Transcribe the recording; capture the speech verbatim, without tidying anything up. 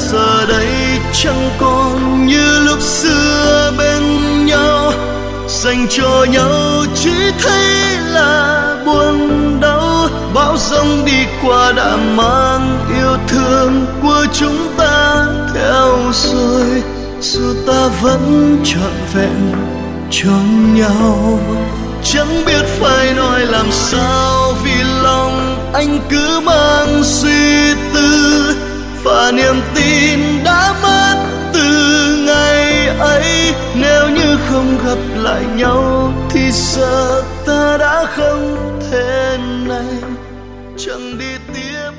giờ đây chẳng còn như lúc xưa bên nhau, dành cho nhau chỉ thấy là buồn đau. Bão giông đi qua đã mang yêu thương của chúng ta theo rồi, dù ta vẫn trọn vẹn cho nhau. Chẳng biết phải nói làm sao vì lòng anh cứ mang suy tư, và niềm tin đã mất từ ngày ấy. Nếu như không gặp lại nhau thì giờ ta đã không thể này, chẳng đi tiếp